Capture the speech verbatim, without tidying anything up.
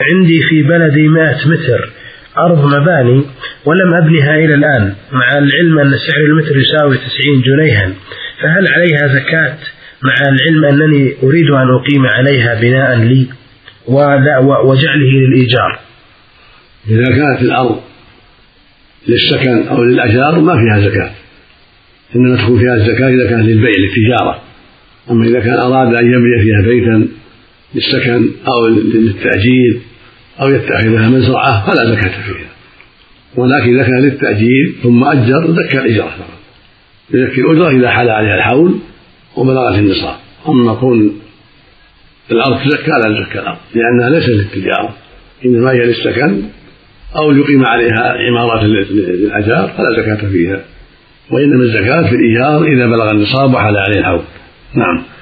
عندي في بلدي مائة متر أرض مباني ولم أبنها إلى الآن، مع العلم أن سعر المتر يساوي تسعين جنيها، فهل عليها زكاة مع العلم أنني أريد أن أقيم عليها بناء لي وجعله للإيجار؟ إذا كانت الأرض للسكن أو للأجار ما فيها زكاة، إنما تكون فيها الزكاة إذا كانت للبيع للتجارة. أما إذا كان أراد أن يبني فيها بيتا للسكن أو للتأجير أو يتخذها مزرعة فلا زكاة فيها، ولكن إذا كان للتأجير ثم أجر زكى الإجرة فقط، يزكي الأجرة إذا حال عليها الحول وبلغت النصاب. أما كون الأرض تزكى لا تزكى الأرض لأنها ليست للتجارة، إنما هي للسكن أو يقيم عليها عمارات للأجار فلا زكاة فيها، وإنما الزكاة في الإيجار إذا بلغ النصاب وحال عليه الحول. نعم.